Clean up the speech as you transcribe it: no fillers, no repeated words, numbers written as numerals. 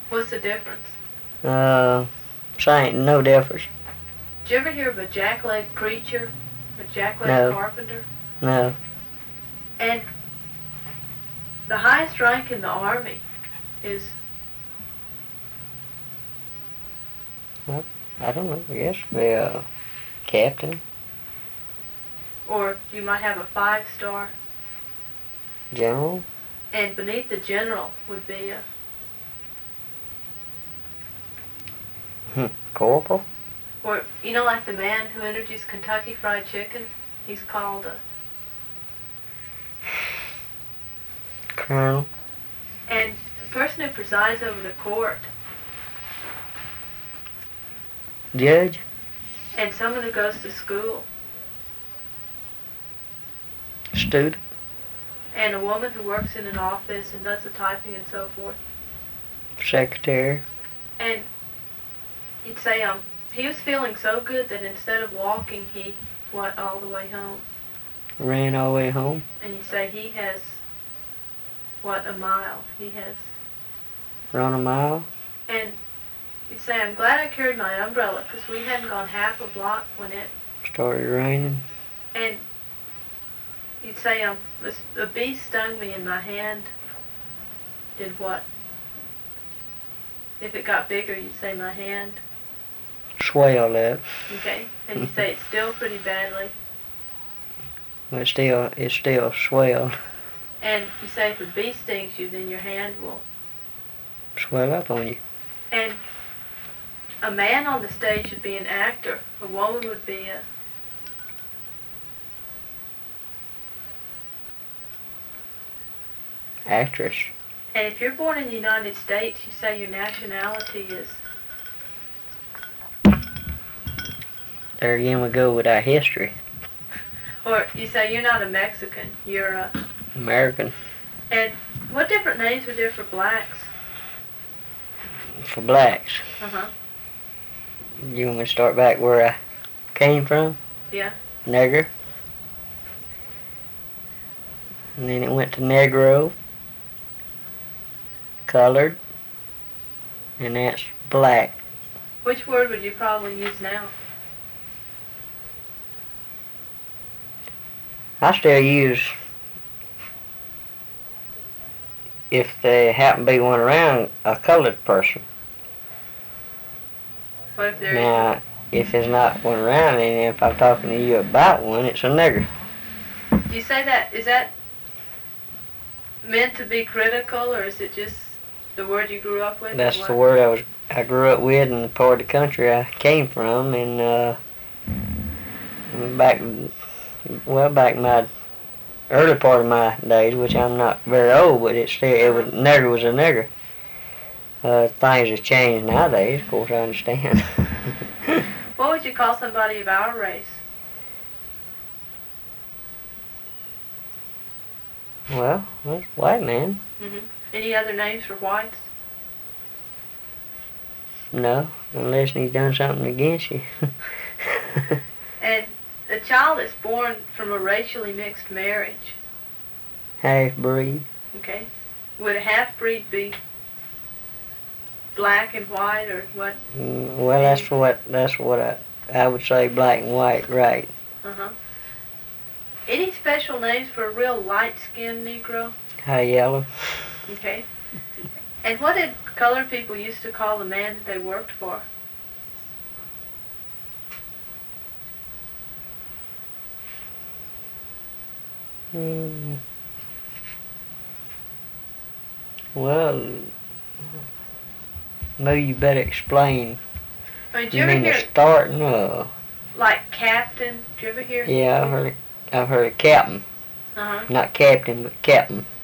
What's the difference? Ain't no difference. Did you ever hear of a jackleg preacher? A jackleg No. carpenter? No. And the highest rank in the Army is... Well, I don't know. I guess the captain. Or you might have a 5-star. General. And beneath the general would be a... Corporal. Or, you know, like the man who introduced Kentucky Fried Chicken? He's called a... Colonel. And the person who presides over the court... Judge. And someone who goes to school. Student. And a woman who works in an office and does the typing and so forth. Secretary. And you'd say, he was feeling so good that instead of walking, he went all the way home. Ran all the way home. And you say he has, a mile? He has... Run a mile. And you'd say, I'm glad I carried my umbrella, because we hadn't gone half a block when it... Started raining. And you'd say, a bee stung me in my hand. Did what? If it got bigger, you'd say my hand. Swelled up. Okay. And you say it's still pretty badly. But it's still swelled. And you say if a bee stings you, then your hand will... Swell up on you. And a man on the stage should be an actor. A woman would be a... Actress. And if you're born in the United States, you say your nationality is... There again we go with our history. Or you say you're not a Mexican, you're a... American. And what different names are there for blacks? For blacks. Uh-huh. You want me to start back where I came from? Yeah. Nigger. And then it went to Negro. Colored. And that's black. Which word would you probably use now? I still use, if there happen to be one around, a colored person. What if there Now, if there's not one around, and if I'm talking to you about one, it's a nigger. Do you say that, is that meant to be critical, or is it just the word you grew up with? That's the word I grew up with in the part of the country I came from, and back in my early part of my days, which I'm not very old, but nigger was a nigger. Things have changed nowadays, of course, I understand. What would you call somebody of our race? Well, white man. Mm-hmm. Any other names for whites? No, unless he's done something against you. And a child that's born from a racially mixed marriage. Half-breed. Okay. Would a half-breed be black and white, or what? Well, that's what I would say, black and white, right. Uh-huh. Any special names for a real light-skinned Negro? High yellow. Okay. And what did colored people used to call the man that they worked for? Well, maybe you better explain. Did you You ever mean the hear, starting? like, captain? Did you ever hear? Yeah, I've heard of captain. Uh-huh. Not captain, but captain.